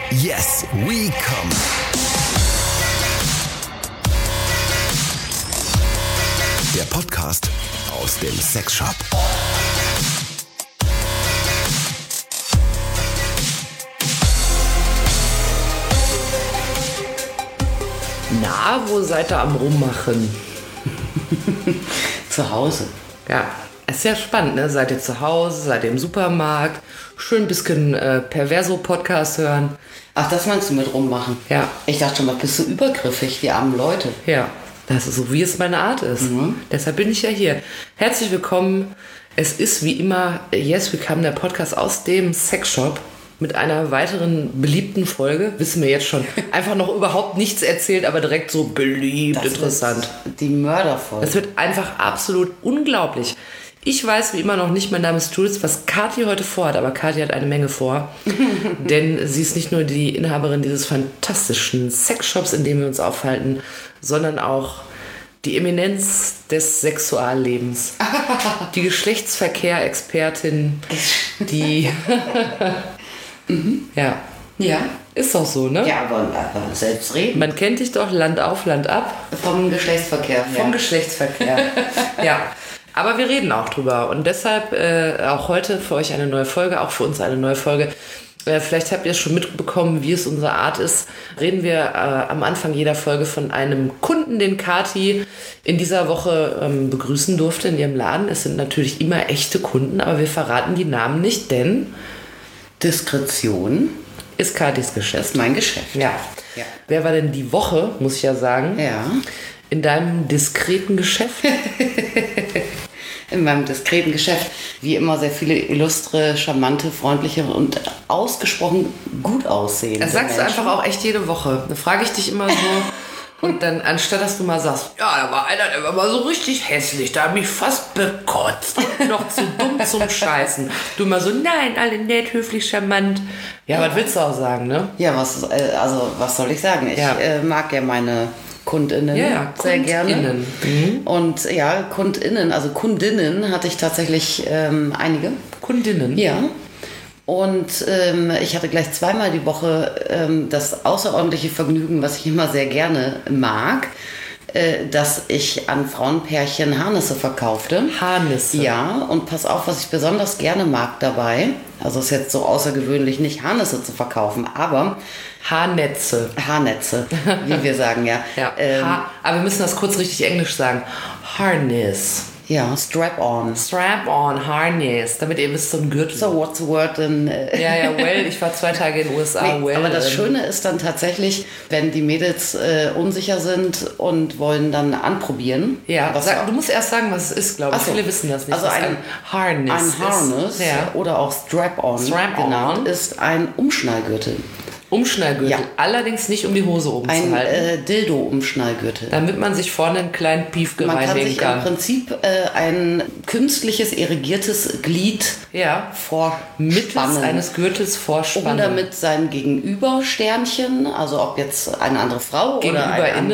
Yes, we come. Der Podcast aus dem Sexshop. Na, wo seid ihr am Rummachen? Zu Hause. Ja, ist ja spannend, ne? Seid ihr zu Hause, seid ihr im Supermarkt, schön ein bisschen Perverso-Podcast hören. Ach, das meinst du mit rummachen? Ja. Ich dachte schon mal, bist du übergriffig, die armen Leute. Ja, das ist so, wie es meine Art ist. Deshalb bin ich ja hier. Herzlich willkommen. Es ist wie immer Yes, we come, der Podcast aus dem Sexshop mit einer weiteren beliebten Folge. Wissen wir jetzt schon. Einfach noch überhaupt nichts erzählt, aber direkt so beliebt, Das interessant. wird die Mörderfolge. Das wird einfach absolut unglaublich. Ich weiß wie immer noch nicht, mein Name ist Jules, was Kathi heute vorhat, aber Kathi hat eine Menge vor. Denn sie ist nicht nur die Inhaberin dieses fantastischen Sexshops, in dem wir uns aufhalten, sondern auch die Eminenz des Sexuallebens. Die Geschlechtsverkehr-Expertin, die... Ja. Ja. Ist doch so, ne? Ja, aber selbst reden. Man kennt dich doch Land auf, Land ab. Vom Geschlechtsverkehr. Vom Geschlechtsverkehr. Ja. Aber wir reden auch drüber. Und deshalb auch heute für euch eine neue Folge, auch für uns eine neue Folge. Vielleicht habt ihr es schon mitbekommen, wie es unsere Art ist. Reden wir am Anfang jeder Folge von einem Kunden, den Kathi in dieser Woche begrüßen durfte in ihrem Laden. Es sind natürlich immer echte Kunden, aber wir verraten die Namen nicht, denn Diskretion ist Kathis Geschäft. ist mein Geschäft. Ja. Ja. Wer war denn die Woche, muss ich ja sagen, Ja. in deinem diskreten Geschäft? In meinem diskreten Geschäft. Wie immer sehr viele illustre, charmante, freundliche und ausgesprochen gut aussehende Das sagst du Menschen. einfach auch echt jede Woche. Da frage ich dich immer so. Und dann, anstatt dass du mal sagst, ja, da war einer, der war mal so richtig hässlich, da hat mich fast bekotzt. Noch zu dumm zum Scheißen. Du immer so, nein, alle nett, höflich, charmant. Ja, was willst du auch sagen, ne? Ja, was soll ich sagen? Ich Ja. mag ja meine KundInnen Ja, sehr gerne. KundInnen. Und ja, KundInnen, also Kundinnen hatte ich tatsächlich einige. Kundinnen. Ja. Und ich hatte gleich zweimal die Woche das außerordentliche Vergnügen, was ich immer sehr gerne mag, dass ich an Frauenpärchen Harnisse verkaufte. Harnisse. Ja, und pass auf, was ich besonders gerne mag dabei. Also es ist jetzt so außergewöhnlich, nicht Harnisse zu verkaufen, aber Haarnetze. Haarnetze, wie wir sagen, ja. Ja. Aber wir müssen das kurz richtig Englisch sagen. Harness. Ja, Strap-on. Strap-on, Harness. Damit ihr wisst, so ein Gürtel. So, what's the word in... Ja, well, ich war 2 Tage in den USA. Nee, Well, aber das Schöne ist dann tatsächlich, wenn die Mädels unsicher sind und wollen dann anprobieren. Ja, was du musst erst sagen, was es ist, glaube ich. Ach so. Viele wissen das nicht. Also was ein Harness Ein Harness ist. Ja. oder auch Strap-on Strap-on. genannt ist ein Umschnallgürtel. Umschnallgürtel. Ja. Allerdings nicht um die Hose oben zu Ein halten. Dildo-Umschnallgürtel. Damit man sich vorne einen kleinen Piefke Man kann reinlegen sich kann. im Prinzip ein künstliches, irrigiertes Glied Ja. Mittels vorspannen. eines Gürtels Um vorspannen. damit sein Gegenübersternchen, also ob jetzt eine andere Frau oder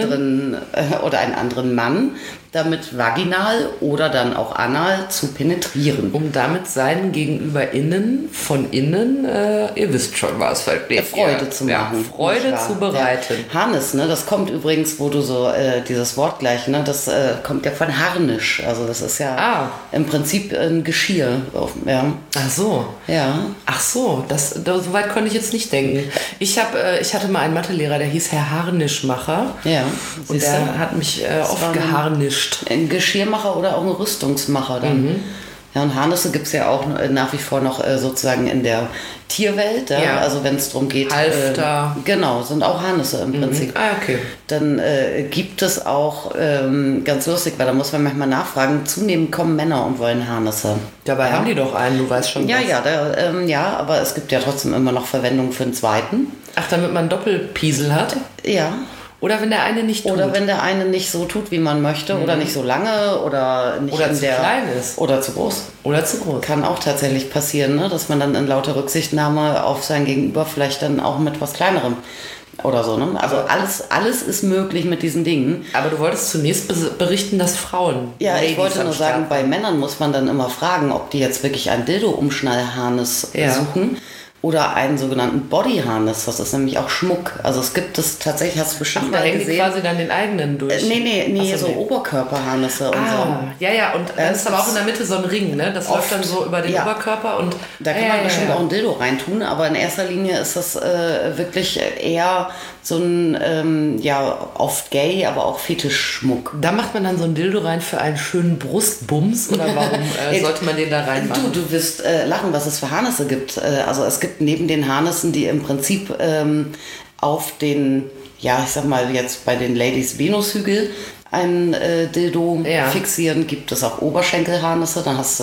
einen anderen Mann, damit vaginal oder dann auch anal zu penetrieren. Um damit seinen GegenüberInnen von innen, ihr wisst schon, was versteht Freude zu machen. Ja, Freude nicht wahr? zu bereiten. Ja. Harnisch, ne, das kommt übrigens, wo du so dieses Wort gleich, ne, das kommt ja von Harnisch. Also das ist ja im Prinzip ein Geschirr. Ja. Ach so. Ja. Ach so, so weit konnte ich jetzt nicht denken. Ich hatte mal einen Mathelehrer, der hieß Herr Harnischmacher. Ja. Und Siehst du? der hat mich oft war geharnischt. Ein Geschirrmacher oder auch ein Rüstungsmacher dann. Ja, und Harnisse gibt es ja auch nach wie vor noch sozusagen in der Tierwelt. Ja? Also wenn es darum geht. Halfter. Genau, sind auch Harnisse im Prinzip. Ah, okay. Dann gibt es auch, ganz lustig, weil da muss man manchmal nachfragen, zunehmend kommen Männer und wollen Harnisse. Dabei haben die doch einen, du weißt schon Ja, was. ja, aber es gibt ja trotzdem immer noch Verwendung für einen zweiten. Ach, damit man Doppelpiesel hat? Ja. Oder wenn der eine nicht tut. Oder wenn der eine nicht so tut, wie man möchte, oder nicht so lange, oder nicht Oder in zu der klein ist. Oder zu groß. Oder zu groß. Kann auch tatsächlich passieren, ne? Dass man dann in lauter Rücksichtnahme auf sein Gegenüber vielleicht dann auch mit was Kleinerem oder so. Ne? Also alles ist möglich mit diesen Dingen. Aber du wolltest zunächst berichten, dass Frauen... Ja, Ladies ich wollte am nur Start sagen, bei Männern muss man dann immer fragen, ob die jetzt wirklich ein Dildo-Umschnallharnis suchen. oder einen sogenannten Bodyharness. Das ist nämlich auch Schmuck. Also es gibt es tatsächlich, hast du bestimmt Da mal hängen die gesehen. quasi dann den eigenen durch. Nee, Ach so, so Oberkörperharnisse und so. Ja, und dann ist aber auch in der Mitte so ein Ring, ne? Das läuft dann so über den Oberkörper und... Da kann man bestimmt auch ein Dildo reintun, aber in erster Linie ist das wirklich eher so ein, oft gay, aber auch Fetischschmuck. Da macht man dann so ein Dildo rein für einen schönen Brustbums oder warum sollte man den da reinmachen? Du wirst lachen, was es für Harnisse gibt. Also es gibt neben den Harnissen, die im Prinzip auf den, ich sag mal jetzt bei den Ladies Venushügel ein Dildo fixieren, gibt es auch Oberschenkelharnisse, dann hast du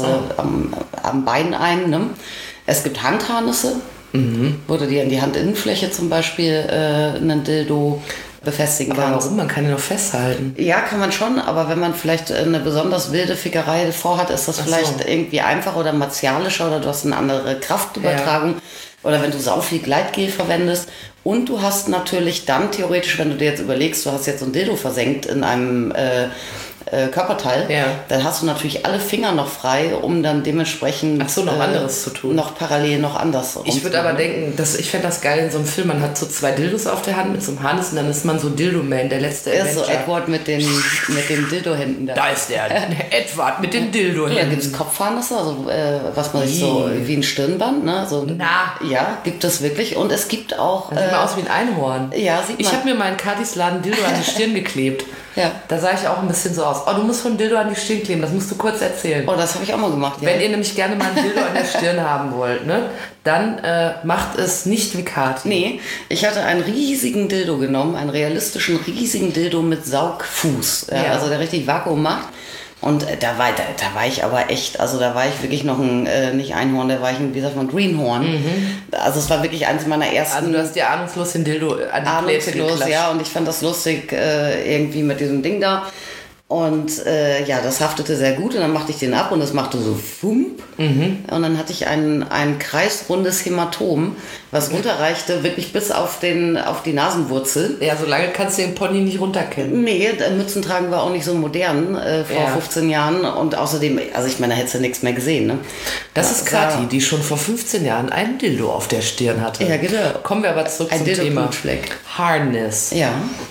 am Bein einen. Ne? Es gibt Handharnisse, wo du dir in die Handinnenfläche zum Beispiel einen Dildo befestigen aber kannst. warum? Man kann ihn noch festhalten. Ja, kann man schon, aber wenn man vielleicht eine besonders wilde Fickerei vorhat, ist das vielleicht irgendwie einfacher oder martialischer oder du hast eine andere Kraftübertragung oder wenn du sau viel Gleitgel verwendest und du hast natürlich dann theoretisch, wenn du dir jetzt überlegst, du hast jetzt so ein Dildo versenkt in einem Körperteil, dann hast du natürlich alle Finger noch frei, um dann dementsprechend noch anderes zu tun. Noch parallel noch anders. Ich würde aber denken, ich fände das geil in so einem Film, man hat so 2 Dildos auf der Hand mit so einem Harness und dann ist man so Dildo-Man, der letzte Avenger. Ist so Edward mit den Dildo-Händen da. Da ist der Edward mit den Dildo-Händen. Ja, gibt es Kopfharnisse, also was man sich so wie ein Stirnband, ne? So, ja, gibt es wirklich und es gibt auch... Das sieht mal aus wie ein Einhorn. Ja, sieht man. Ich habe mir meinen Kadis Laden Dildo an die Stirn geklebt. Ja. Da sah ich auch ein bisschen so aus. Oh, du musst von Dildo an die Stirn kleben, das musst du kurz erzählen. Oh, das habe ich auch mal gemacht. Ja. Wenn ihr nämlich gerne mal ein Dildo an der Stirn haben wollt, ne, dann macht es nicht wie Kati. Nee, ich hatte einen riesigen Dildo genommen, einen realistischen riesigen Dildo mit Saugfuß, also der richtig Vakuum macht. Und da war ich aber echt, also da war ich wirklich noch ein, nicht Einhorn, da war ich ein, wie sagt man, Greenhorn. Also es war wirklich eines meiner ersten... Also du hast dir ahnungslos den Dildo an die Pläte geklatscht. Ja, und ich fand das lustig, irgendwie mit diesem Ding da. Und das haftete sehr gut und dann machte ich den ab und das machte so Fump. Und dann hatte ich ein kreisrundes Hämatom, was runterreichte wirklich bis auf die Nasenwurzel. Ja, so lange kannst du den Pony nicht runterkennen. Nee, Mützen tragen war auch nicht so modern vor 15 Jahren und außerdem, also ich meine, da hättest du nichts mehr gesehen. Ne? Das ist Kathi, die schon vor 15 Jahren einen Dildo auf der Stirn hatte. Ja, genau. Kommen wir aber zurück zum Thema Harness. Ja.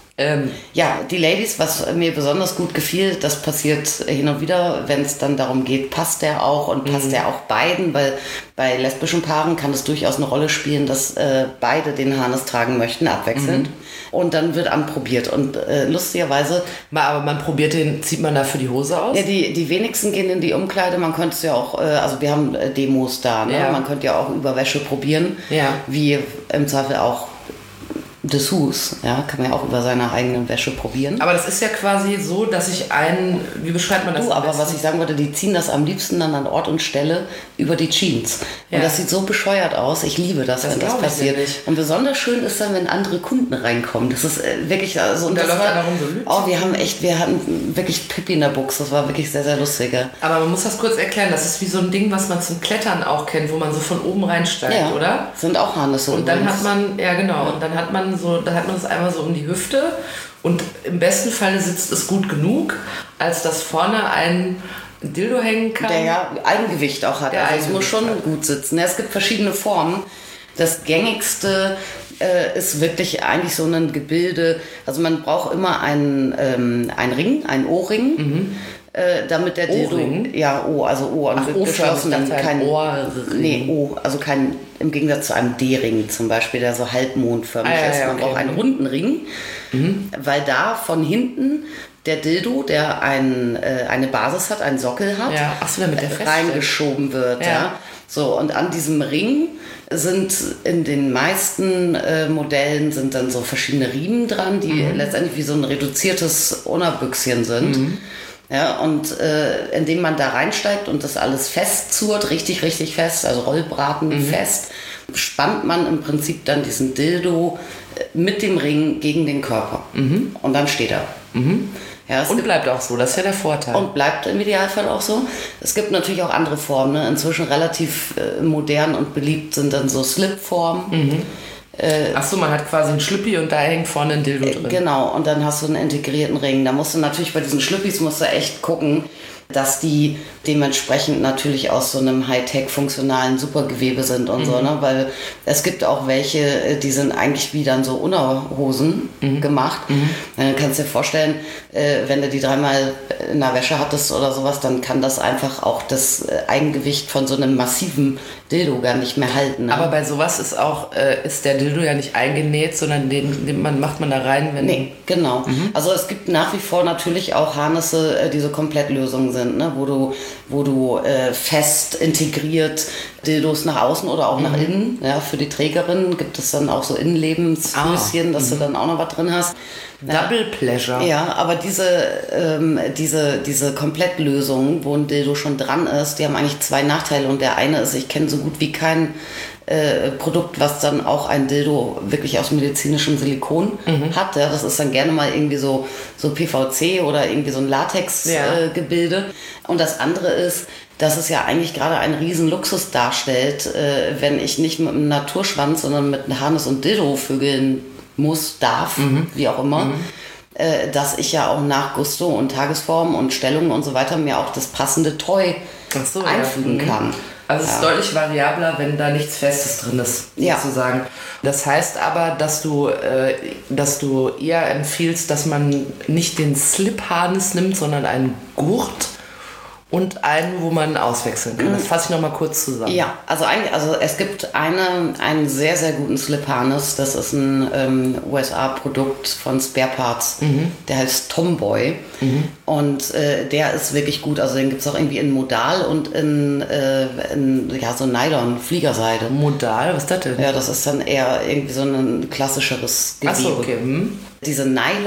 Die Ladies, was mir besonders gut gefiel, das passiert hin und wieder, wenn es dann darum geht, passt der auch und passt der auch beiden, weil bei lesbischen Paaren kann es durchaus eine Rolle spielen, dass beide den Harness tragen möchten, abwechselnd. Und dann wird anprobiert und lustigerweise... Aber man probiert den, zieht man dafür die Hose aus? Ja, die wenigsten gehen in die Umkleide, man könnte es ja auch, also wir haben Demos da, ne? Man könnte ja auch Überwäsche probieren, wie im Zweifel auch Dessous, kann man ja auch über seine eigene Wäsche probieren. Aber das ist ja quasi so, dass ich wie beschreibt man das? Aber was ich sagen wollte, die ziehen das am liebsten dann an Ort und Stelle über die Jeans. Und das sieht so bescheuert aus. Ich liebe das, wenn das passiert. Und besonders schön ist dann, wenn andere Kunden reinkommen. Das ist wirklich, also... Und da läuft einer rum so lügt. Oh, wir hatten wirklich Pippi in der Buchse. Das war wirklich sehr, sehr lustig. Aber man muss das kurz erklären. Das ist wie so ein Ding, was man zum Klettern auch kennt, wo man so von oben reinsteigt, oder? Sind auch Harnisse. Und dann hat man, und dann hat man es einmal so um die Hüfte und im besten Falle sitzt es gut genug, als dass vorne ein Dildo hängen kann. Der ja Eigengewicht auch hat. Also es muss schon gut sitzen. Es gibt verschiedene Formen. Das gängigste ist wirklich eigentlich so ein Gebilde. Also man braucht immer einen Ring, einen O-Ring. Damit der Dildo... also geschlossenen, kein Ohrring. Nee, also kein, im Gegensatz zu einem D-Ring zum Beispiel, der so halbmondförmig ist. Man braucht einen runden Ring, weil da von hinten der Dildo, der eine Basis hat, einen Sockel hat, damit der reingeschoben wird. Ja. So, und an diesem Ring sind in den meisten Modellen sind dann so verschiedene Riemen dran, die letztendlich wie so ein reduziertes Unabüchschen sind. Ja, und indem man da reinsteigt und das alles festzurrt, richtig, richtig fest, also Rollbraten fest, spannt man im Prinzip dann diesen Dildo mit dem Ring gegen den Körper. Und dann steht er. Ja, und bleibt auch so, das ist ja der Vorteil. Und bleibt im Idealfall auch so. Es gibt natürlich auch andere Formen. Ne? Inzwischen relativ modern und beliebt sind dann so Slip-Formen. Achso, man hat quasi einen Schlüppi und da hängt vorne ein Dildo drin. Genau, und dann hast du einen integrierten Ring. Da musst du natürlich bei diesen Schlüppis echt gucken, dass die dementsprechend natürlich aus so einem Hightech-funktionalen Supergewebe sind und so, ne? Weil es gibt auch welche, die sind eigentlich wie dann so Unterhosen gemacht. Dann kannst du dir vorstellen, wenn du die dreimal in der Wäsche hattest oder sowas, dann kann das einfach auch das Eigengewicht von so einem massiven Dildo gar nicht mehr halten. Ne? Aber bei sowas ist auch, ist der Dildo ja nicht eingenäht, sondern macht man da rein, wenn... Nee, genau. Also es gibt nach wie vor natürlich auch Harnisse, die so Komplettlösungen sind, ne? wo du fest integriert Dildos nach außen oder auch nach innen. Ja, für die Trägerin gibt es dann auch so Innenlebenshöschen, dass du dann auch noch was drin hast. Double Pleasure. Ja, aber diese Komplettlösungen, wo ein Dildo schon dran ist, die haben eigentlich zwei Nachteile. Und der eine ist, ich kenne so gut wie kein Produkt, was dann auch ein Dildo wirklich aus medizinischem Silikon hat. Ja, das ist dann gerne mal irgendwie so PVC oder irgendwie so ein Latex-Gebilde. Und das andere ist, dass es ja eigentlich gerade einen riesen Luxus darstellt, wenn ich nicht mit einem Naturschwanz, sondern mit einem Harness und Dildo vögeln darf, wie auch immer, dass ich ja auch nach Gusto und Tagesform und Stellung und so weiter mir auch das passende Toy einfügen kann. Also es ist deutlich variabler, wenn da nichts Festes drin ist, sozusagen. Das heißt aber, dass du eher empfiehlst, dass man nicht den Slip-Harness nimmt, sondern einen Gurt und einen, wo man auswechseln kann. Das fasse ich nochmal kurz zusammen. Ja, also es gibt einen sehr, sehr guten Slip-Harness. Das ist ein USA-Produkt von Spare Parts. Der heißt Tomboy. Und der ist wirklich gut. Also den gibt es auch irgendwie in Modal und in so Nylon-Fliegerseide. Modal? Was ist das denn? Ja, das ist dann eher irgendwie so ein klassischeres Gewebe. Ach so, okay. Diese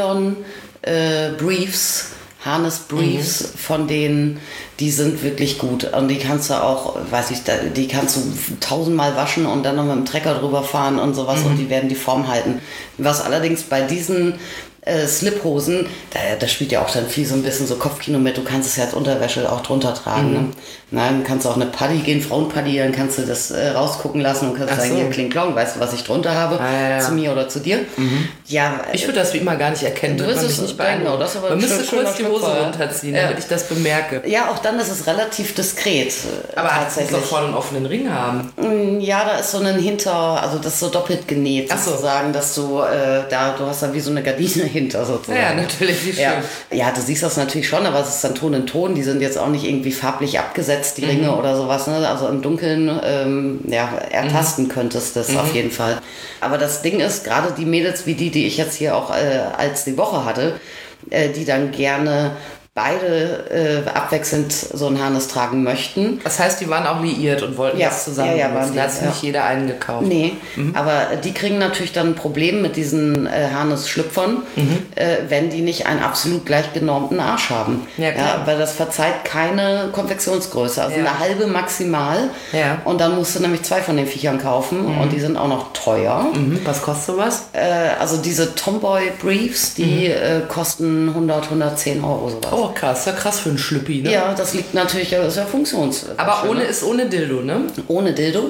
Nylon-Briefs, Harness-Briefs von denen, die sind wirklich gut. Und die kannst du auch, die kannst du 1000-mal waschen und dann noch mit dem Trecker drüber fahren und sowas und die werden die Form halten. Was allerdings bei diesen Sliphosen, da spielt ja auch dann viel so ein bisschen so Kopfkino mit, du kannst es ja als Unterwäsche auch drunter tragen. Ne? Dann kannst du auch eine Paddy gehen, Frauenpaddy, dann kannst du das rausgucken lassen und kannst sagen, hier Kling Klong, weißt du, was ich drunter habe, zu mir oder zu dir. Ja, ich würde das wie immer gar nicht erkennen, du wirst es nicht beeindrucken. Man müsste kurz die Hose runterziehen, damit ich das bemerke. Ja, auch dann ist es relativ diskret. Aber tatsächlich. Du musst doch vorne einen offenen Ring haben. Ja, da ist so ein also das ist so doppelt genäht, sozusagen, dass du du hast da wie so eine Gardine hinter sozusagen. Ja, natürlich, wie schön. Ja, du siehst das natürlich schon, aber es ist dann Ton in Ton. Die sind jetzt auch nicht irgendwie farblich abgesetzt, die Ringe oder sowas. Ne? Also im Dunkeln ertasten könntest das auf jeden Fall. Aber das Ding ist, gerade die Mädels wie die ich jetzt hier auch als die Woche hatte, die dann gerne beide abwechselnd so ein Harness tragen möchten. Das heißt, die waren auch liiert und wollten das zusammen benutzen. Da hat nicht jeder einen gekauft. Nee, aber die kriegen natürlich dann ein Problem mit diesen Harness-Schlüpfern, wenn die nicht einen absolut gleich genormten Arsch haben. Ja, klar. Weil das verzeiht keine Konfektionsgröße, also eine halbe maximal. Ja. Und dann musst du nämlich 2 von den Viechern kaufen und die sind auch noch teuer. Was kostet sowas? Also diese Tomboy Briefs, die kosten 110 Euro sowas. Oh, krass, ja krass für einen Schlüppi, ne? Ja, das liegt natürlich, das ist ja Aber ohne Dildo, ne? Ohne Dildo.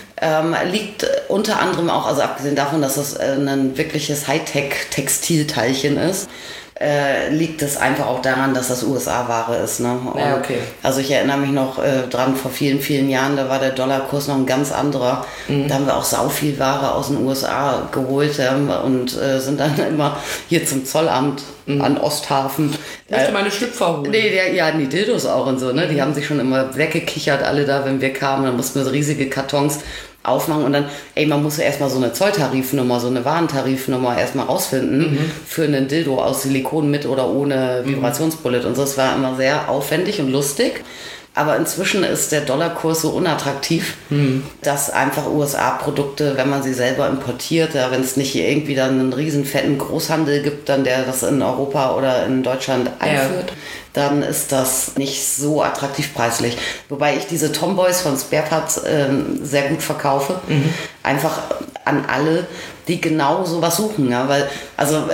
Liegt unter anderem auch, also abgesehen davon, dass es ein wirkliches Hightech-Textilteilchen ist, liegt es einfach auch daran, dass das USA-Ware ist. Ne? Ja, okay. Also ich erinnere mich noch dran, vor vielen, vielen Jahren, da war der Dollarkurs noch ein ganz anderer. Da haben wir auch sau viel Ware aus den USA geholt und sind dann immer hier zum Zollamt an Osthafen. Ich möchte meine Schlüpfer holen. Die Dildos auch und so. Ne? Die haben sich schon immer weggekichert, alle da, wenn wir kamen. Dann mussten wir so riesige Kartons aufmachen und dann, man muss ja erstmal so eine Zolltarifnummer, so eine Warentarifnummer erstmal rausfinden für einen Dildo aus Silikon mit oder ohne Vibrationsbullet und so. Es war immer sehr aufwendig und lustig. Aber inzwischen ist der Dollarkurs so unattraktiv, dass einfach USA-Produkte, wenn man sie selber importiert, wenn es nicht irgendwie dann einen riesen fetten Großhandel gibt, dann der das in Europa oder in Deutschland einführt, dann ist das nicht so attraktiv preislich. Wobei ich diese Tomboys von Spare Parts sehr gut verkaufe. Einfach an alle, die genau sowas suchen. Ja? Weil, also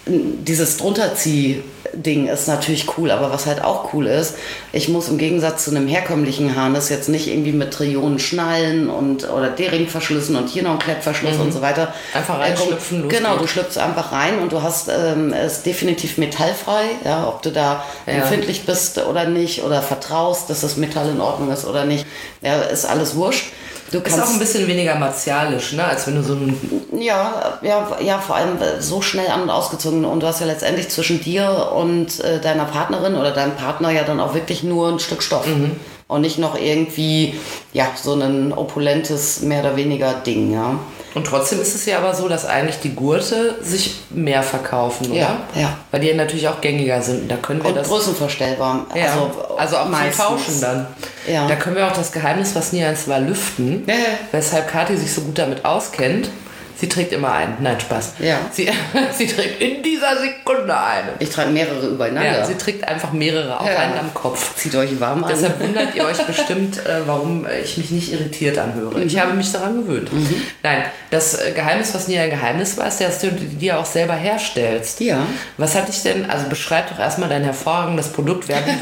dieses Drunterzieh-Ding ist natürlich cool, aber was halt auch cool ist, ich muss im Gegensatz zu einem herkömmlichen Harness jetzt nicht irgendwie mit Trillionen Schnallen oder D-Ring-Verschlüssen und hier noch ein Klettverschluss und so weiter. Einfach reinschlüpfen, los Genau, geht's. du schlüpfst einfach rein und du hast es definitiv metallfrei, ja, ob du da empfindlich bist oder nicht oder vertraust, dass das Metall in Ordnung ist oder nicht, ja, ist alles wurscht. Du Ist auch ein bisschen weniger martialisch, ne, als wenn du so ein... Ja, vor allem so schnell an- und ausgezogen. Und du hast ja letztendlich zwischen dir und deiner Partnerin oder deinem Partner ja dann auch wirklich nur ein Stück Stoff. Und nicht noch irgendwie, ja, so ein opulentes, mehr oder weniger Ding, ja. Und trotzdem ist es ja aber so, dass eigentlich die Gurte sich mehr verkaufen, oder? Ja. Weil die natürlich auch gängiger sind. Da können wir Und das... größenverstellbar. Ja, also auch meistens. zum Tauschen dann. Ja. Da können wir auch das Geheimnis, was nie eins war, lüften. Ja. Weshalb Kathi sich so gut damit auskennt. Sie trägt immer einen. Nein, Spaß. Ja. Sie trägt in dieser Sekunde eine. Ich trage mehrere übereinander. Ja, sie trägt einfach mehrere, auch einen am Kopf. Zieht euch warm an. Deshalb wundert ihr euch bestimmt, warum ich mich nicht irritiert anhöre. Ich habe mich daran gewöhnt. Nein, das Geheimnis, was nie ein Geheimnis war, ist, dass du die auch selber herstellst. Ja. Was hat dich denn, also beschreib doch erstmal dein hervorragendes Produkt, Werbung.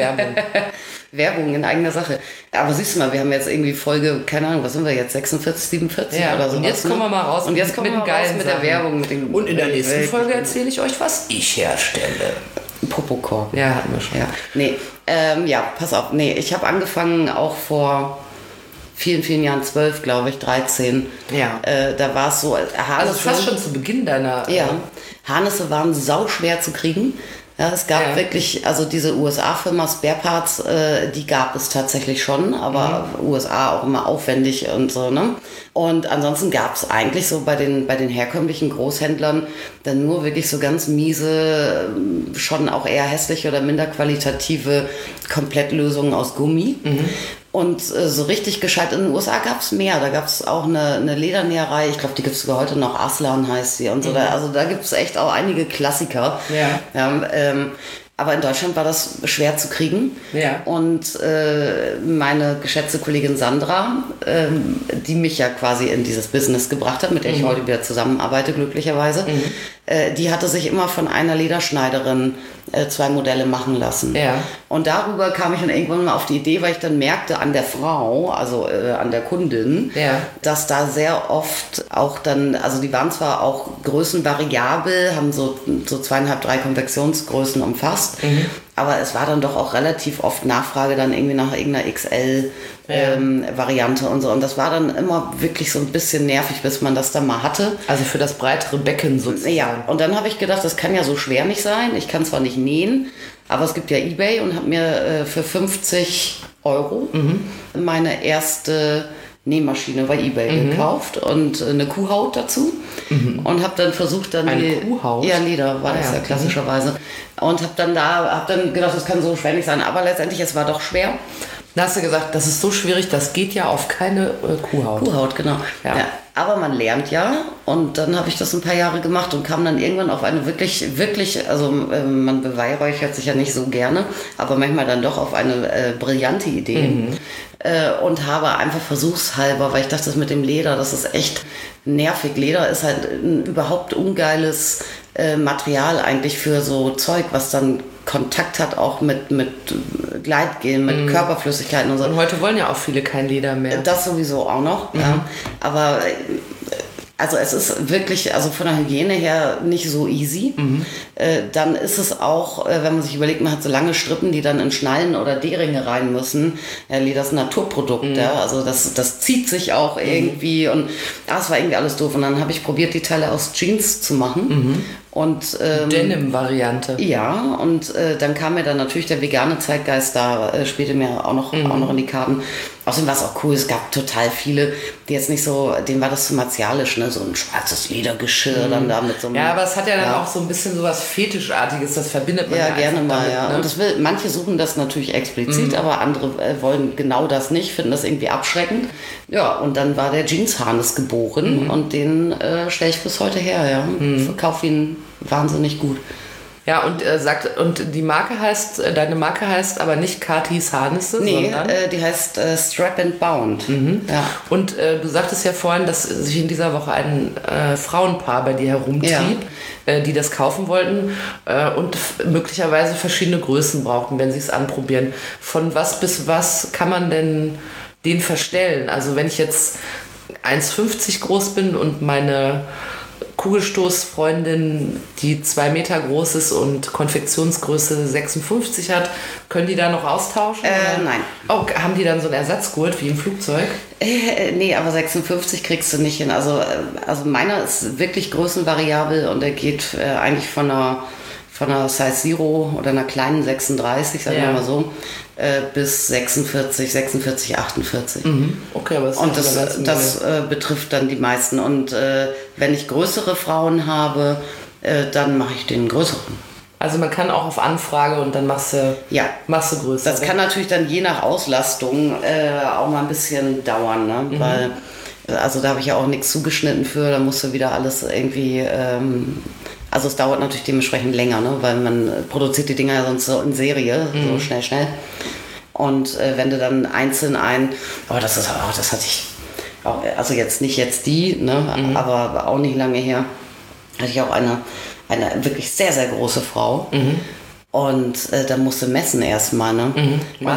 Werbung in eigener Sache. Aber siehst du mal, wir haben jetzt irgendwie Folge, keine Ahnung, was sind wir jetzt, 46, 47 oder so. Und jetzt kommen wir mal raus und jetzt kommen wir mal raus mit der Werbung. Mit den und in der nächsten Folge erzähle ich euch, was ich herstelle. Popokorb. Ja, hatten wir schon. Ja, nee, pass auf. Nee, ich habe angefangen auch vor vielen, vielen Jahren, 12, glaube ich, 13. Ja. Da war es so, Also fast schon zu Beginn deiner... Ja, Harnisse waren sauschwer zu kriegen. Ja, es gab wirklich, also diese USA-Firma Spare Parts, die gab es tatsächlich schon, aber USA auch immer aufwendig und so, ne? Und ansonsten gab es eigentlich so bei den herkömmlichen Großhändlern dann nur wirklich so ganz miese, schon auch eher hässliche oder minder qualitative Komplettlösungen aus Gummi. Und so richtig gescheit in den USA gab es mehr. Da gab es auch eine Ledernäherei, ich glaube, die gibt es sogar heute noch, Aslan heißt sie und so. Also da gibt es echt auch einige Klassiker. Ja, aber in Deutschland war das schwer zu kriegen. Ja. Und meine geschätzte Kollegin Sandra, die mich ja quasi in dieses Business gebracht hat, mit der ich heute wieder zusammenarbeite, glücklicherweise, die hatte sich immer von einer Lederschneiderin 2 Modelle machen lassen. Ja. Und darüber kam ich dann irgendwann mal auf die Idee, weil ich dann merkte an der Frau, also an der Kundin, dass da sehr oft auch dann, also die waren zwar auch größenvariabel, haben so 2,5, 3 Konfektionsgrößen umfasst, aber es war dann doch auch relativ oft Nachfrage dann irgendwie nach irgendeiner XL-Variante und so. Und das war dann immer wirklich so ein bisschen nervig, bis man das dann mal hatte. Also für das breitere Becken sozusagen. Ja, und dann habe ich gedacht, das kann ja so schwer nicht sein. Ich kann zwar nicht nähen, aber es gibt ja eBay und habe mir für 50 € meine erste Nähmaschine bei eBay gekauft und eine Kuhhaut dazu und habe dann versucht, dann eine Kuhhaut? Ja, Leder war das ja klassischerweise. Und habe dann gedacht, das kann so schwer nicht sein, aber letztendlich, es war doch schwer. Da hast du gesagt, das ist so schwierig, das geht ja auf keine Kuhhaut. Kuhhaut, genau. Ja. Aber man lernt ja, und dann habe ich das ein paar Jahre gemacht und kam dann irgendwann auf eine wirklich, also man beweihräuchert sich ja nicht so gerne, aber manchmal dann doch auf eine brillante Idee und habe einfach versuchshalber, weil ich dachte, das mit dem Leder, das ist echt nervig. Leder ist halt ein überhaupt ungeiles Material eigentlich für so Zeug, was dann Kontakt hat auch mit Gleitgel, mit Körperflüssigkeiten und so. Und heute wollen ja auch viele kein Leder mehr. Das sowieso auch noch, ja. Aber also es ist wirklich, also von der Hygiene her nicht so easy. Dann ist es auch, wenn man sich überlegt, man hat so lange Strippen, die dann in Schnallen oder D-Ringe rein müssen. Ja, Leder ist ein Naturprodukt, ja. Also das zieht sich auch irgendwie und das war irgendwie alles doof. Und dann habe ich probiert, die Teile aus Jeans zu machen. Und Denim-Variante. Ja, und dann kam mir dann natürlich der vegane Zeitgeist da, spielte mir auch noch in die Karten. Außerdem war es auch cool, es gab total viele, die jetzt nicht so, denen war das zu martialisch, ne? So ein schwarzes Ledergeschirr dann da mit so einem... Ja, aber es hat ja dann auch so ein bisschen sowas Fetischartiges, das verbindet man ja gerne mal, damit, ja. Ne? Und manche suchen das natürlich explizit, aber andere wollen genau das nicht, finden das irgendwie abschreckend. Ja, und dann war der Jeans-Harness geboren und den stelle ich bis heute her, ja. Verkaufe ihn wahnsinnig gut. Ja, und die Marke heißt, deine Marke heißt aber nicht Katis Harnisse, sondern... die heißt Strap and Bound. Ja. Und du sagtest ja vorhin, dass sich in dieser Woche ein Frauenpaar bei dir herumtrieb, die das kaufen wollten und möglicherweise verschiedene Größen brauchten, wenn sie es anprobieren. Von was bis was kann man denn den verstellen? Also wenn ich jetzt 1,50 groß bin und meine Kugelstoßfreundin, die 2 Meter groß ist und Konfektionsgröße 56 hat, können die da noch austauschen? Nein. Oh, haben die dann so einen Ersatzgurt wie im Flugzeug? Nee, aber 56 kriegst du nicht hin. Also meiner ist wirklich größenvariabel und der geht eigentlich von einer Size Zero oder einer kleinen 36, sagen wir mal so, bis 46, 48. Okay, aber und das betrifft dann die meisten. Und wenn ich größere Frauen habe, dann mache ich den größeren. Also man kann auch auf Anfrage und dann machst du größer. Das kann natürlich dann je nach Auslastung auch mal ein bisschen dauern, ne? Weil, also da habe ich ja auch nichts zugeschnitten für, da musst du wieder alles irgendwie... Also es dauert natürlich dementsprechend länger, ne? Weil man produziert die Dinger ja sonst so in Serie, so schnell. Und wenn du dann einzeln aber das hatte ich, auch, also jetzt nicht jetzt die, ne? Aber auch nicht lange her, hatte ich auch eine wirklich sehr, sehr große Frau. Und da musste messen erstmal, ne? Und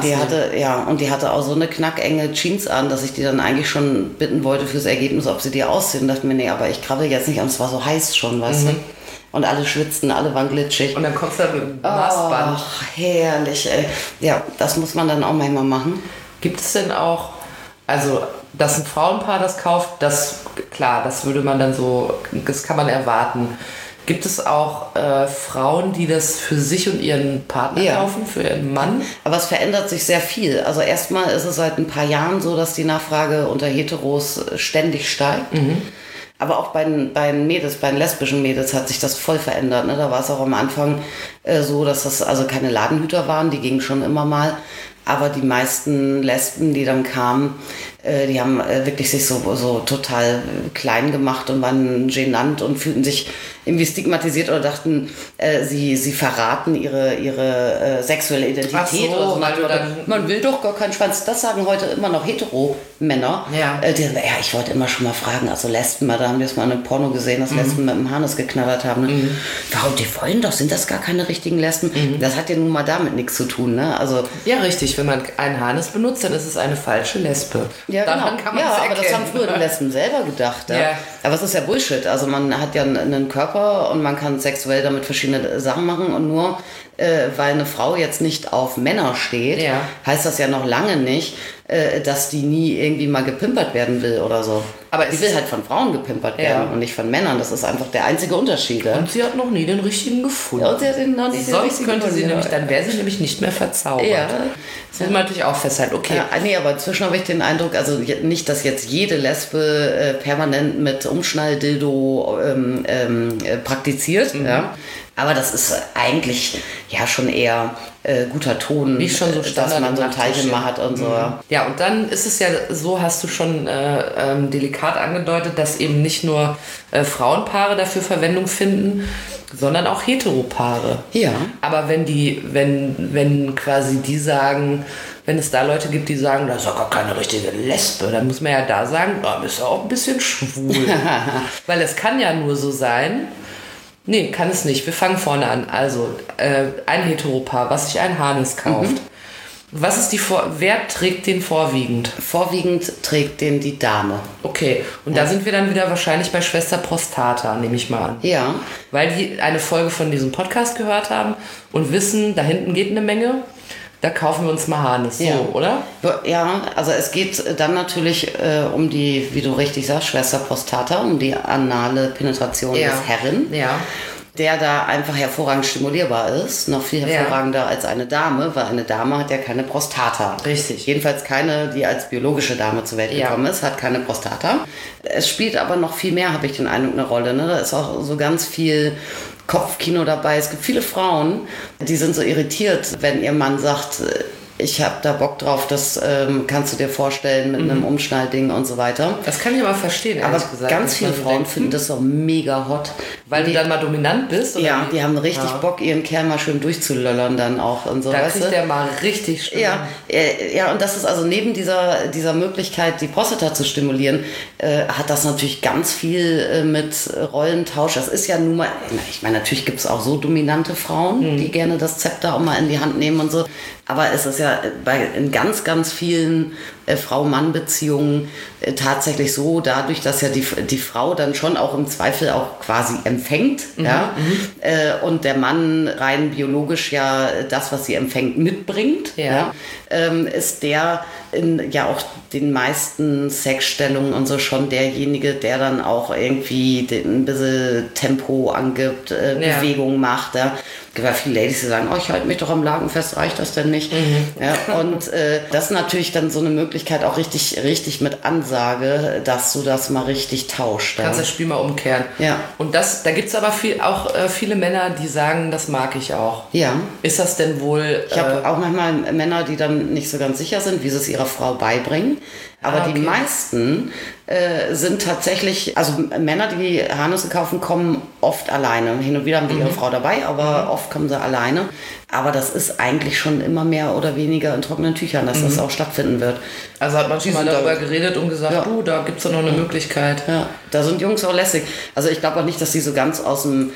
die hatte auch so eine knackenge Jeans an, dass ich die dann eigentlich schon bitten wollte fürs Ergebnis, ob sie die aussehen. Und dachte mir, nee, aber ich krabbel jetzt nicht, und es war so heiß schon, weißt du? Und alle schwitzten, alle waren glitschig. Und dann kommst du da mit dem Maßband. Ach, herrlich, ey. Ja, das muss man dann auch manchmal machen. Gibt es denn auch, also, dass ein Frauenpaar das kauft, das würde man dann so, das kann man erwarten. Gibt es auch Frauen, die das für sich und ihren Partner kaufen, für ihren Mann? Aber es verändert sich sehr viel. Also erstmal ist es seit ein paar Jahren so, dass die Nachfrage unter Heteros ständig steigt. Aber auch bei den Mädels, bei den lesbischen Mädels hat sich das voll verändert. Ne? Da war es auch am Anfang so, dass das also keine Ladenhüter waren, die gingen schon immer mal. Aber die meisten Lesben, die dann kamen, die haben wirklich sich so total klein gemacht und waren genannt und fühlten sich irgendwie stigmatisiert oder dachten, sie verraten ihre sexuelle Identität. So, oder so. Man will doch gar keinen Schwanz. Das sagen heute immer noch Hetero-Männer. Die sagen, ich wollte immer schon mal fragen, also Lesben, da haben wir es mal in einem Porno gesehen, dass Lesben mit dem Harnis geknabbert haben. Ne? Warum, die wollen doch, sind das gar keine richtigen Lesben? Das hat ja nun mal damit nichts zu tun. Ne? Also, ja, richtig. Wenn man einen Harnis benutzt, dann ist es eine falsche Lesbe. Ja, daran kann man es erkennen. Aber das haben früher die Lesben selber gedacht. Ja? Aber es ist ja Bullshit. Also man hat ja einen Körper und man kann sexuell damit verschiedene Sachen machen und nur weil eine Frau jetzt nicht auf Männer steht, heißt das ja noch lange nicht, dass die nie irgendwie mal gepimpert werden will oder so. Aber die will halt von Frauen gepimpert werden und nicht von Männern. Das ist einfach der einzige Unterschied. Und sie hat noch nie den richtigen gefunden. Ja, und sie hat noch nicht Sonst könnte sie nämlich, dann wäre sie nämlich nicht mehr verzaubert. Ja. Das muss man natürlich auch festhalten. Okay. Ja, nee, aber inzwischen habe ich den Eindruck, also nicht, dass jetzt jede Lesbe permanent mit Umschnalldildo praktiziert, aber das ist eigentlich schon eher guter Ton, wie schon so Standard, dass man so ein Teilchen mal hat und so. Ja, und dann ist es ja so, hast du schon delikat angedeutet, dass eben nicht nur Frauenpaare dafür Verwendung finden, sondern auch Heteropaare. Ja. Aber wenn quasi die sagen, wenn es da Leute gibt, die sagen, das ist doch gar keine richtige Lesbe, dann muss man ja da sagen, da bist du auch ein bisschen schwul. Weil es kann ja nur so sein. Nee, kann es nicht. Wir fangen vorne an. Also, ein Heteropaar, was sich einen Harnis kauft. Was ist wer trägt den vorwiegend? Vorwiegend trägt den die Dame. Okay, und da sind wir dann wieder wahrscheinlich bei Schwester Prostata, nehme ich mal an. Ja. Weil die eine Folge von diesem Podcast gehört haben und wissen, da hinten geht eine Menge. Da kaufen wir uns mal Harnis, oder? Ja, also es geht dann natürlich um die, wie du richtig sagst, Schwester Prostata, um die anale Penetration des Herren, der da einfach hervorragend stimulierbar ist, noch viel hervorragender als eine Dame, weil eine Dame hat ja keine Prostata. Richtig. Jedenfalls keine, die als biologische Dame zur Welt gekommen ist, hat keine Prostata. Es spielt aber noch viel mehr, habe ich den Eindruck, eine Rolle. Ne? Da ist auch so ganz viel Kopfkino dabei. Es gibt viele Frauen, die sind so irritiert, wenn ihr Mann sagt, ich habe da Bock drauf, das kannst du dir vorstellen mit einem Umschnallding und so weiter. Das kann ich aber verstehen, Aber ehrlich gesagt. ganz viele Frauen finden das auch mega hot. Weil du dann mal dominant bist? Oder Ja, wie? die haben richtig Bock, ihren Kerl mal schön durchzulöllern dann auch und so. Da weißt kriegt du? der mal richtig schön. Ja, und das ist also neben dieser Möglichkeit, die Prostata zu stimulieren, hat das natürlich ganz viel mit Rollentausch. Das ist ja nun mal, ich meine, natürlich gibt es auch so dominante Frauen, die gerne das Zepter auch mal in die Hand nehmen und so. Aber es ist ja in ganz, ganz vielen Frau-Mann-Beziehungen tatsächlich so, dadurch, dass ja die Frau dann schon auch im Zweifel auch quasi empfängt, und der Mann rein biologisch ja das, was sie empfängt, mitbringt, ist der in ja auch den meisten Sexstellungen und so schon derjenige, der dann auch irgendwie ein bisschen Tempo angibt, Bewegung macht. Ja. Es gibt ja viele Ladies, die sagen, ich halte mich doch am Laken fest, reicht das denn nicht? Ja, und das ist natürlich dann so eine Möglichkeit auch richtig mit Ansage, dass du das mal richtig tauscht. Kannst das Spiel mal umkehren. Ja. Und da gibt es aber viele Männer, die sagen, das mag ich auch. Ja. Ist das denn wohl... Ich habe auch manchmal Männer, die dann nicht so ganz sicher sind, wie sie es ihrer Frau beibringen. Aber die meisten sind tatsächlich, also Männer, die Harnisse kaufen, kommen oft alleine. Hin und wieder haben die ihre Frau dabei, aber oft kommen sie alleine. Aber das ist eigentlich schon immer mehr oder weniger in trockenen Tüchern, dass das auch stattfinden wird. Also hat man schon mal darüber geredet und gesagt, da gibt es doch noch eine Möglichkeit. Ja, da sind Jungs auch lässig. Also ich glaube auch nicht, dass die so ganz aus dem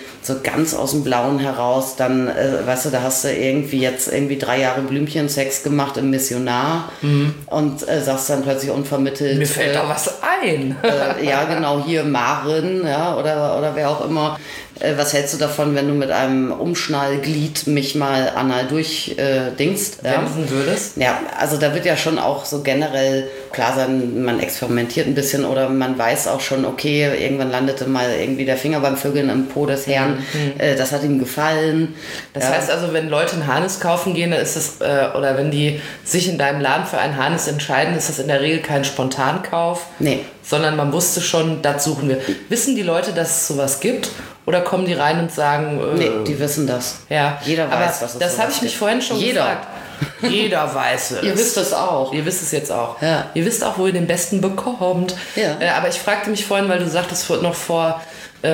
Blauen heraus dann, weißt du, da hast du irgendwie 3 Jahre Blümchensex gemacht im Missionar und sagst dann plötzlich unvermittelt. Mir fällt da was ein. Ja, genau, hier Maren, ja, oder wer auch immer. Was hältst du davon, wenn du mit einem Umschnallglied mich mal anal durchdingst? Wenden würdest? Ja, also da wird ja schon auch so generell klar sein, man experimentiert ein bisschen oder man weiß auch schon, okay, irgendwann landete mal irgendwie der Finger beim Vögeln im Po des Herrn, das hat ihm gefallen. Das heißt also, wenn Leute einen Harnis kaufen gehen, dann ist das, oder wenn die sich in deinem Laden für einen Harnis entscheiden, ist das in der Regel kein Spontankauf. Nee. Sondern man wusste schon, das suchen wir. Wissen die Leute, dass es sowas gibt? Oder kommen die rein und sagen... nee, die wissen das. Ja. Jeder weiß, aber was es ist. Das habe ich mich vorhin schon gefragt. Jeder weiß es. Ihr wisst es auch. Ihr wisst es jetzt auch. Ja. Ihr wisst auch, wo ihr den Besten bekommt. Ja. Aber ich fragte mich vorhin, weil du sagtest, noch vor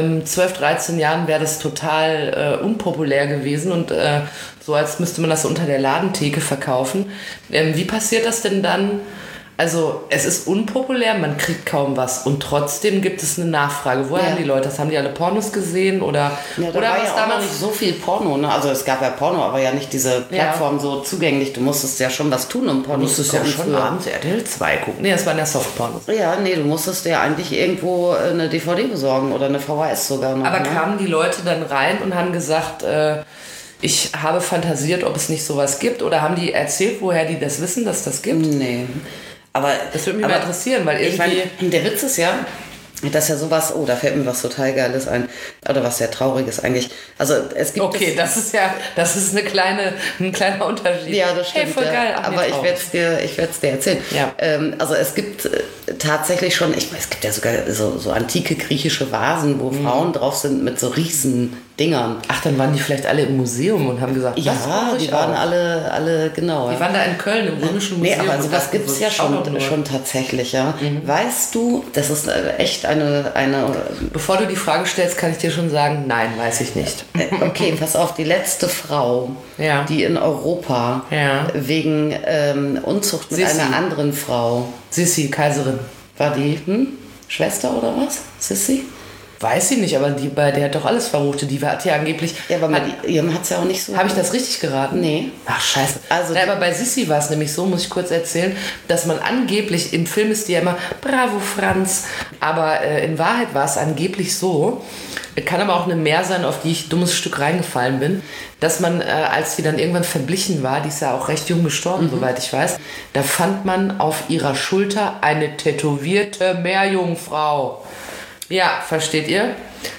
12, 13 Jahren wäre das total unpopulär gewesen und so als müsste man das unter der Ladentheke verkaufen. Wie passiert das denn dann? Also es ist unpopulär, man kriegt kaum was und trotzdem gibt es eine Nachfrage. Woher haben die Leute das? Haben die alle Pornos gesehen oder da oder war was ja auch damals? noch nicht so viel Porno, ne? Also es gab ja Porno, aber ja nicht diese Plattform so zugänglich. Du musstest ja schon was tun, um Pornos zu gucken. Du musstest ja schon abends RTL 2 gucken. Nee, das waren ja Softpornos. Ja, nee, du musstest ja eigentlich irgendwo eine DVD besorgen oder eine VHS sogar noch. Aber kamen die Leute dann rein und haben gesagt, ich habe fantasiert, ob es nicht sowas gibt? Oder haben die erzählt, woher die das wissen, dass das gibt? Nee. Aber das würde mich mal interessieren, weil irgendwie... der Witz ist ja, dass ja sowas, da fällt mir was total Geiles ein, oder was sehr Trauriges eigentlich. Also es gibt okay, das ist ein kleiner Unterschied. Ja, das stimmt. Hey, voll geil. Aber ich werde es dir erzählen. Ja. Also es gibt tatsächlich schon, es gibt ja sogar so antike griechische Vasen, wo Frauen drauf sind mit so riesen Dingern. Ach, dann waren die vielleicht alle im Museum und haben gesagt, ja, die waren alle, genau. Die waren da in Köln im Römischen Museum. Nee, aber sowas gibt es ja schon tatsächlich, ja. Weißt du, das ist echt eine... Bevor du die Frage stellst, kann ich dir schon sagen, nein, weiß ich nicht. Okay, pass auf, die letzte Frau, die in Europa wegen Unzucht mit einer anderen Frau... Sissi, Kaiserin. War die Schwester oder was? Sissi? Weiß ich nicht, aber bei der hat doch alles verruchte. Die hat ja angeblich... Ja, aber ihrem hat es ja auch nicht so... Habe ich das richtig geraten? Nee. Ach, scheiße. Also aber bei Sissi war es nämlich so, muss ich kurz erzählen, dass man angeblich, im Film ist die ja immer, bravo Franz, aber in Wahrheit war es angeblich so, kann aber auch eine Mehr sein, auf die ich dummes Stück reingefallen bin, dass man, als sie dann irgendwann verblichen war, die ist ja auch recht jung gestorben, soweit ich weiß, da fand man auf ihrer Schulter eine tätowierte Meerjungfrau. Ja, versteht ihr?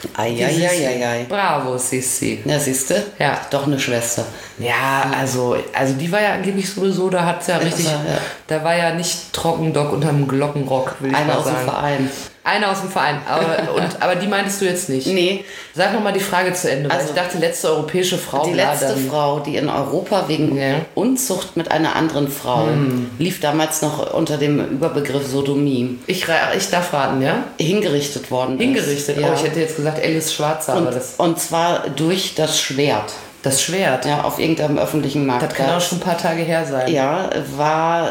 Ei. Bravo, Sissi. Na, siehst du? Ja. Doch eine Schwester. Ja, also die war ja angeblich sowieso, da war ja nicht Trockendock unterm Glockenrock, will ich mal sagen. Einer aus dem Verein. Einer aus dem Verein. Aber die meintest du jetzt nicht? Nee. Sag nochmal die Frage zu Ende. Weil ich dachte, letzte europäische Frau. Die letzte Frau, die in Europa wegen Unzucht mit einer anderen Frau lief damals noch unter dem Überbegriff Sodomie. Ich darf raten, ja? Hingerichtet worden ist. Hingerichtet? Ja. Oh, ich hätte jetzt gesagt Alice Schwarzer. Und zwar durch das Schwert. Das Schwert? Ja, auf irgendeinem öffentlichen Markt. Das kann auch schon ein paar Tage her sein. Ja, war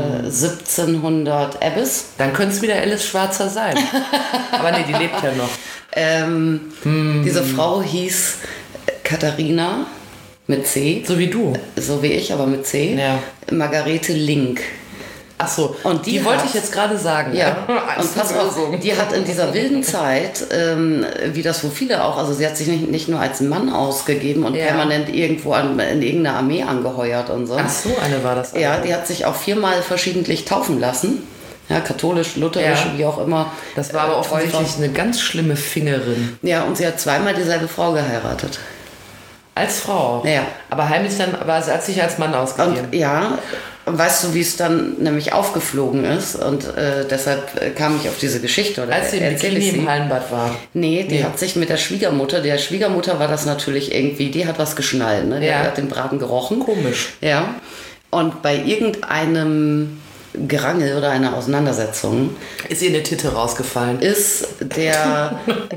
1700 Ebbes. Dann könnte es wieder Alice Schwarzer sein. Aber nee, die lebt ja noch. Diese Frau hieß Katharina mit C. So wie du. So wie ich, aber mit C. Ja. Margarete Link. Ach so, und die wollte ich jetzt gerade sagen. Ja, und pass auf, die hat in dieser wilden Zeit, wie das wohl viele auch, also sie hat sich nicht nur als Mann ausgegeben und permanent irgendwo in irgendeiner Armee angeheuert und so. Ach so, eine war das. Ja, die hat sich auch 4-mal verschiedentlich taufen lassen. Ja, katholisch, lutherisch, wie auch immer. Das war aber offensichtlich eine ganz schlimme Fingerin. Ja, und sie hat 2-mal dieselbe Frau geheiratet. Als Frau? Ja. Aber heimlich dann, aber sie hat sich als Mann ausgegeben. Und ja, weißt du, wie es dann nämlich aufgeflogen ist? Und deshalb kam ich auf diese Geschichte. Oder als sie im Bikini im Hallenbad war? Nee, die hat sich mit der Schwiegermutter war das natürlich irgendwie, die hat was geschnallt, ne? Die hat den Braten gerochen. Komisch. Ja. Und bei irgendeinem Gerangel oder einer Auseinandersetzung ist ihr eine Titte rausgefallen. Ist der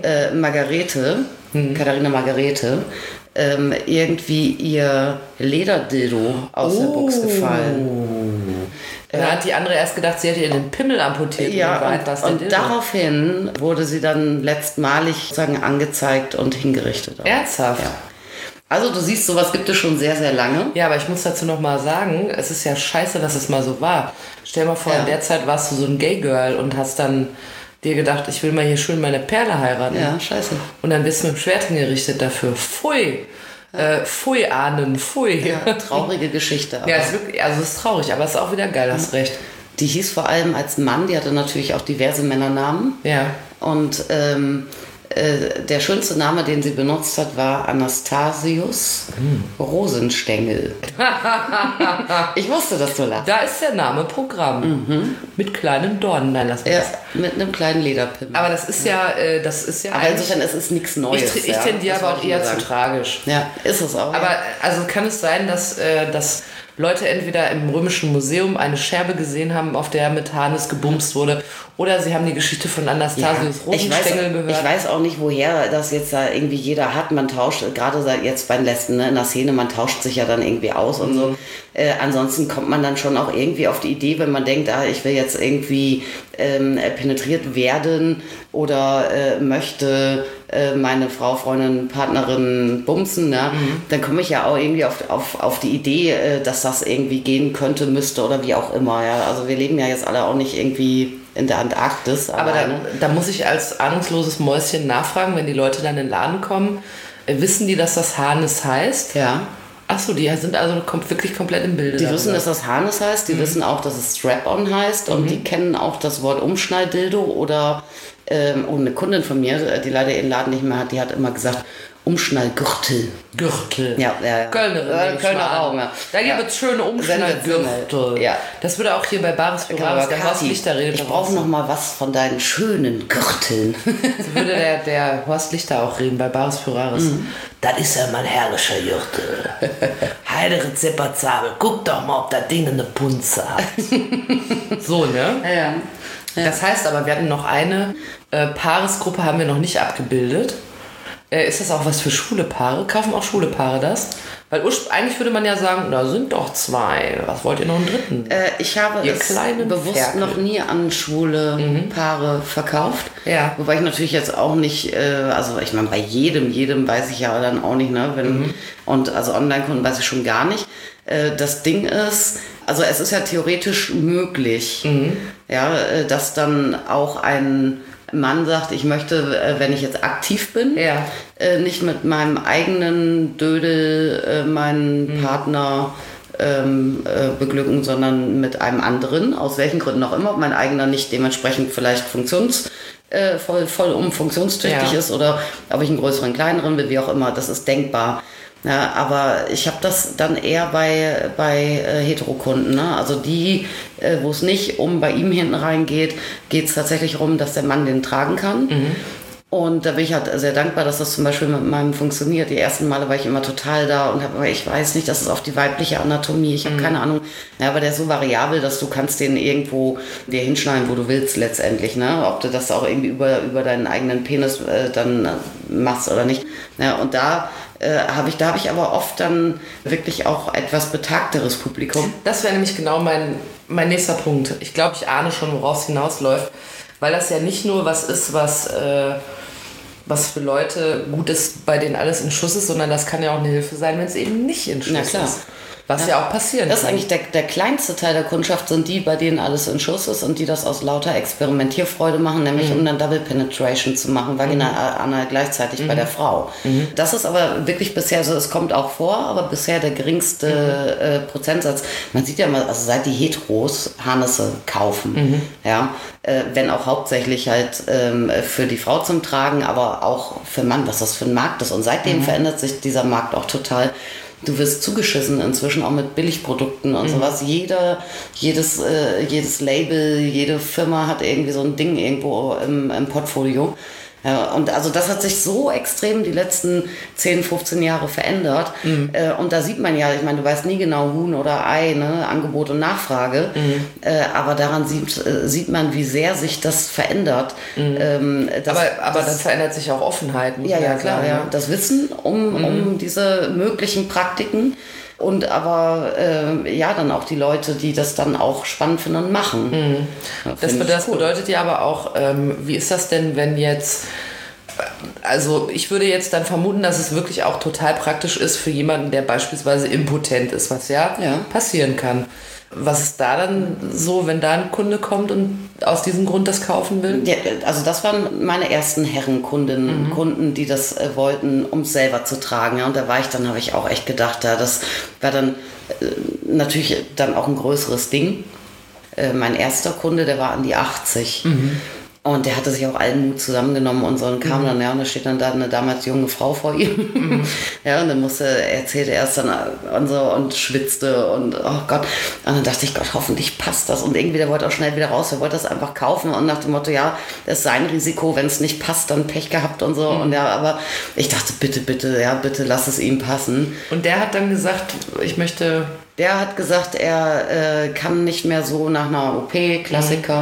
Katharina Margarete, irgendwie ihr Lederdildo aus der Box gefallen. Da hat die andere erst gedacht, sie hätte ihr den Pimmel amputiert. Ja, und daraufhin wurde sie dann letztmalig sozusagen angezeigt und hingerichtet. Ernsthaft? Ja. Also du siehst, sowas gibt es schon sehr, sehr lange. Ja, aber ich muss dazu noch mal sagen, es ist ja scheiße, dass es mal so war. Stell dir mal vor, in der Zeit warst du so ein Gay-Girl und hast dann dir gedacht, ich will mal hier schön meine Perle heiraten. Ja, scheiße. Und dann bist du mit dem Schwert hingerichtet dafür. Pfui. Pfui, Ahnen, pfui. Ja, traurige Geschichte. Ja, es ist wirklich, also es ist traurig, aber es ist auch wieder geil, hast recht. Die hieß vor allem als Mann, die hatte natürlich auch diverse Männernamen. Ja. Und der schönste Name, den sie benutzt hat, war Anastasius Rosenstengel. Ich wusste, dass du lachst. Da ist der Name Programm. Mit kleinen Dornen. Nein, lass mich das. Mit einem kleinen Lederpimmel. Aber das ist ja aber insofern, es ist nichts Neues. Ich tendiere aber auch eher zu tragisch. Ja, ist es auch. Aber also kann es sein, dass Leute entweder im Römischen Museum eine Scherbe gesehen haben, auf der mit Hannes gebumst wurde, oder sie haben die Geschichte von Anastasius Rosenstengel gehört. Ich weiß auch nicht, woher das jetzt da irgendwie jeder hat. Man tauscht, gerade jetzt bei den Lesben, ne, in der Szene, man tauscht sich ja dann irgendwie aus und so. Ansonsten kommt man dann schon auch irgendwie auf die Idee, wenn man denkt, ich will jetzt irgendwie penetriert werden oder möchte meine Frau, Freundin, Partnerin bumsen, ne? Dann komme ich ja auch irgendwie auf die Idee, dass das irgendwie gehen könnte, müsste oder wie auch immer. Ja? Also wir leben ja jetzt alle auch nicht irgendwie in der Antarktis. Aber da muss ich als ahnungsloses Mäuschen nachfragen, wenn die Leute dann in den Laden kommen, wissen die, dass das Hannes heißt? Ja. Achso, die sind also wirklich komplett im Bilde. Die wissen, dass das Hannes heißt, die wissen auch, dass es Strap-on heißt und die kennen auch das Wort Umschnalldildo oder eine Kundin von mir, die leider ihren Laden nicht mehr hat, die hat immer gesagt, Umschnallgürtel. Gürtel. Ja. Kölnerin. Kölner Raum, ja. Da gibt es schöne Umschnallgürtel. Ja. Das würde auch hier bei Bares für Rares, der Horst Lichter redet. Ich brauche noch mal was von deinen schönen Gürteln. So würde der Horst Lichter auch reden bei Bares für Rares. Das ist ja mein herrlicher Gürtel. Heidere Zepperzabel, guck doch mal, ob das Ding eine Punze hat. So, ne? Ja. Das heißt aber, wir hatten noch eine Paaresgruppe, haben wir noch nicht abgebildet. Ist das auch was für schwule Paare? Kaufen auch schwule Paare das? Weil eigentlich würde man ja sagen, da sind doch 2. Was wollt ihr noch einen dritten? Ich habe es bewusst noch nie an schwule Paare verkauft. Ja. Wobei ich natürlich jetzt auch nicht, also ich meine, bei jedem weiß ich ja dann auch nicht, ne? Und also Online-Kunden weiß ich schon gar nicht. Das Ding ist, also es ist ja theoretisch möglich, ja, dass dann auch ein Mann sagt, ich möchte, wenn ich jetzt aktiv bin, nicht mit meinem eigenen Dödel meinen Partner beglücken, sondern mit einem anderen, aus welchen Gründen auch immer, ob mein eigener nicht dementsprechend vielleicht voll funktionstüchtig ist oder ob ich einen größeren, kleineren will, wie auch immer, das ist denkbar. Ja, aber ich habe das dann eher bei Heterokunden. Ne? Also die, wo es nicht bei ihm hinten rein geht es tatsächlich darum, dass der Mann den tragen kann. Und da bin ich halt sehr dankbar, dass das zum Beispiel mit meinem funktioniert. Die ersten Male war ich immer total da und habe, ich weiß nicht, das ist auf die weibliche Anatomie, ich habe keine Ahnung. Ja, aber der ist so variabel, dass du kannst den irgendwo dir hinschneiden, wo du willst letztendlich. Ne? Ob du das auch irgendwie über deinen eigenen Penis dann machst oder nicht. Ja, und da habe ich aber oft dann wirklich auch etwas betagteres Publikum. Das wäre nämlich genau mein nächster Punkt. Ich glaube, ich ahne schon, woraus es hinausläuft. Weil das ja nicht nur was ist, was für Leute gut ist, bei denen alles in Schuss ist, sondern das kann ja auch eine Hilfe sein, wenn es eben nicht in Schuss ist. Was ja auch passieren kann. Das ist eigentlich der kleinste Teil der Kundschaft, sind die, bei denen alles in Schuss ist und die das aus lauter Experimentierfreude machen, nämlich um dann Double Penetration zu machen, Vagina gleichzeitig bei der Frau. Das ist aber wirklich bisher, also es kommt auch vor, aber bisher der geringste Prozentsatz. Man sieht ja mal, also seit die Heteros Harnisse kaufen, wenn auch hauptsächlich halt für die Frau zum Tragen, aber auch für Mann, was das für ein Markt ist. Und seitdem verändert sich dieser Markt auch total. Du wirst zugeschissen inzwischen auch mit Billigprodukten und sowas. Jedes Label, jede Firma hat irgendwie so ein Ding irgendwo im Portfolio. Ja, und also das hat sich so extrem die letzten 10, 15 Jahre verändert. Und da sieht man ja, ich meine, du weißt nie genau Huhn oder Ei, ne? Angebot und Nachfrage. Aber daran sieht man, wie sehr sich das verändert. Aber dann verändert sich auch Offenheit. Ja, klar. Ja. Das Wissen um diese möglichen Praktiken. Und aber dann auch die Leute, die das dann auch spannend finden und machen. Das bedeutet ja aber auch, wie ist das denn, wenn jetzt, also ich würde jetzt dann vermuten, dass es wirklich auch total praktisch ist für jemanden, der beispielsweise impotent ist, was passieren kann. Was ist da dann so, wenn da ein Kunde kommt und aus diesem Grund das kaufen will? Ja, also das waren meine ersten Herrenkundinnen, Kunden, die das wollten, um es selber zu tragen. Ja, und da habe ich auch echt gedacht, das war dann natürlich dann auch ein größeres Ding. Mein erster Kunde, der war an die 80. Und der hatte sich auch allen Mut zusammengenommen und so und kam dann, und da steht dann da eine damals junge Frau vor ihm. Ja, und dann erzählte er es dann und schwitzte und oh Gott. Und dann dachte ich, Gott, hoffentlich passt das. Und irgendwie, der wollte auch schnell wieder raus, der wollte das einfach kaufen und nach dem Motto, ja, das ist sein Risiko, wenn es nicht passt, dann Pech gehabt und so. Und ja, aber ich dachte, bitte lass es ihm passen. Und der hat dann gesagt, Der hat gesagt, er kann nicht mehr so nach einer OP, Klassiker.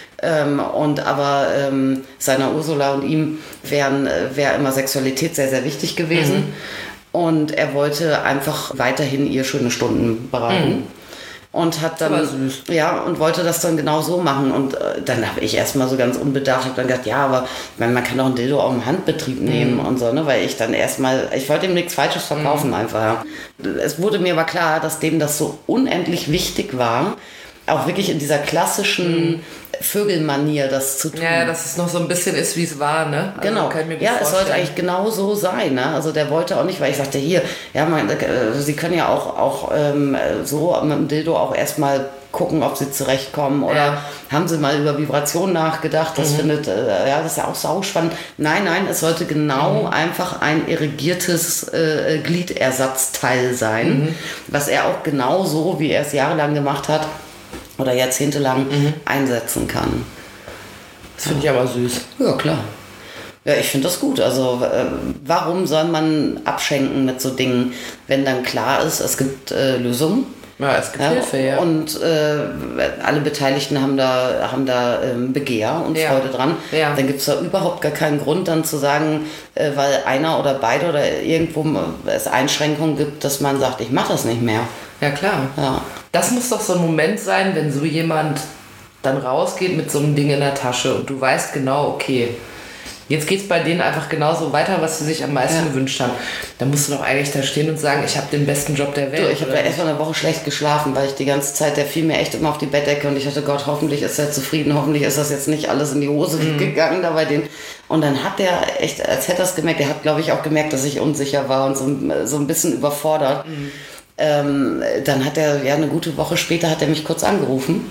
Aber seiner Ursula und ihm wäre immer Sexualität sehr, sehr wichtig gewesen. Und er wollte einfach weiterhin ihr schöne Stunden bereiten. Und hat dann, und wollte das dann genau so machen. Und dann habe ich erstmal so ganz unbedacht, habe dann gedacht, ja, aber man kann doch ein Dildo auch im Handbetrieb nehmen und so, ne? Weil ich dann ich wollte ihm nichts Falsches verkaufen einfach. Ja. Es wurde mir aber klar, dass dem das so unendlich wichtig war, auch wirklich in dieser klassischen Vögelmanier das zu tun. Ja, dass es noch so ein bisschen ist, wie es war, ne? Also genau. Es sollte eigentlich genau so sein, ne? Also der wollte auch nicht, weil ich sagte, hier, Sie können ja auch so mit dem Dildo auch erstmal gucken, ob Sie zurechtkommen oder haben Sie mal über Vibration nachgedacht, das das ist ja auch sauspannend. Nein, es sollte genau einfach ein irrigiertes Gliedersatzteil sein, was er auch genau so, wie er es jahrelang gemacht hat, oder jahrzehntelang einsetzen kann. Das finde ich aber süß. Ja, klar. Ja, ich finde das gut. Also warum soll man abschenken mit so Dingen, wenn dann klar ist, es gibt Lösungen? Ja, es gibt Hilfe, ja. Und alle Beteiligten haben da Begehr und Freude dran. Ja. Dann gibt es da überhaupt gar keinen Grund dann zu sagen, weil einer oder beide oder irgendwo es Einschränkungen gibt, dass man sagt, ich mache das nicht mehr. Ja, klar. Ja. Das muss doch so ein Moment sein, wenn so jemand dann rausgeht mit so einem Ding in der Tasche und du weißt genau, okay, jetzt geht es bei denen einfach genauso weiter, was sie sich am meisten gewünscht haben. Da musst du doch eigentlich da stehen und sagen, ich habe den besten Job der Welt. Ich habe da erstmal eine Woche schlecht geschlafen, weil ich die ganze Zeit, der fiel mir echt immer auf die Bettdecke und ich dachte, Gott, hoffentlich ist er zufrieden, hoffentlich ist das jetzt nicht alles in die Hose gegangen da bei denen. Und dann hat der echt, als hätte er es gemerkt, der hat, glaube ich, auch gemerkt, dass ich unsicher war und so ein bisschen überfordert. Dann hat er, eine gute Woche später hat er mich kurz angerufen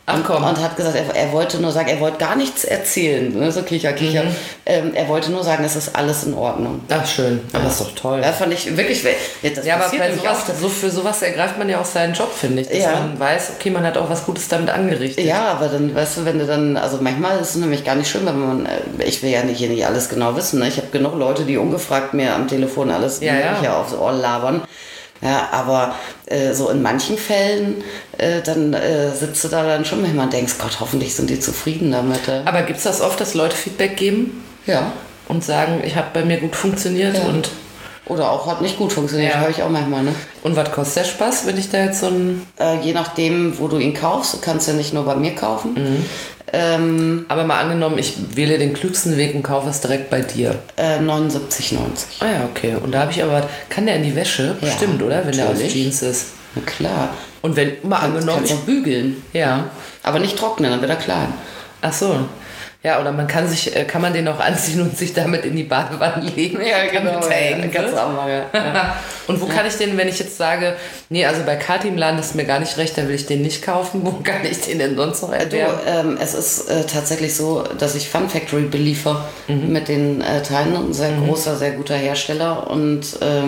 Ach komm. Und hat gesagt, er wollte nur sagen, er wollte gar nichts erzählen. Ne? So Kicher. Er wollte nur sagen, es ist alles in Ordnung. Ach schön, aber das ist doch toll. Das fand ich wirklich, das Ja, aber passiert bei nämlich sowas, auch. für sowas ergreift man ja auch seinen Job, finde ich. Dass man weiß, okay, man hat auch was Gutes damit angerichtet. Ja, aber dann, weißt du, wenn du dann, also manchmal ist es nämlich gar nicht schön, wenn man, ich will ja hier nicht alles genau wissen, ne? Ich habe genug Leute, die ungefragt mir am Telefon alles Mögliche aufs Ohr labern. Ja, aber so in manchen Fällen, dann sitzt du da dann schon manchmal und denkst, Gott, hoffentlich sind die zufrieden damit. Aber gibt es das oft, dass Leute Feedback geben? Ja. Und sagen, ich habe bei mir gut funktioniert und... Oder auch hat nicht gut funktioniert, höre ich auch manchmal, ne? Und was kostet der Spaß, wenn ich da jetzt so ein... Je nachdem, wo du ihn kaufst, du kannst ja nicht nur bei mir kaufen. Aber mal angenommen, ich wähle den klügsten Weg und kaufe es direkt bei dir. 79,90. Ah ja, okay. Und da habe ich aber... Kann der in die Wäsche? Ja, Stimmt, oder? Wenn der aus natürlich. Jeans ist. Na klar. Und wenn... Mal angenommen... Kannst auch bügeln. Ja. Aber nicht trocknen, dann wird er klein. Ach so. Ja, oder kann man den auch anziehen und sich damit in die Badewanne legen? Damit er eng Kannst du wird. auch mal, ja. Und wo kann ich den, wenn ich jetzt sage, nee, also bei Kathi im Laden ist mir gar nicht recht, da will ich den nicht kaufen, wo kann ich den denn sonst noch erwerben? Es ist tatsächlich so, dass ich Fun Factory beliefer mit den Teilen. Ein sehr großer, sehr guter Hersteller und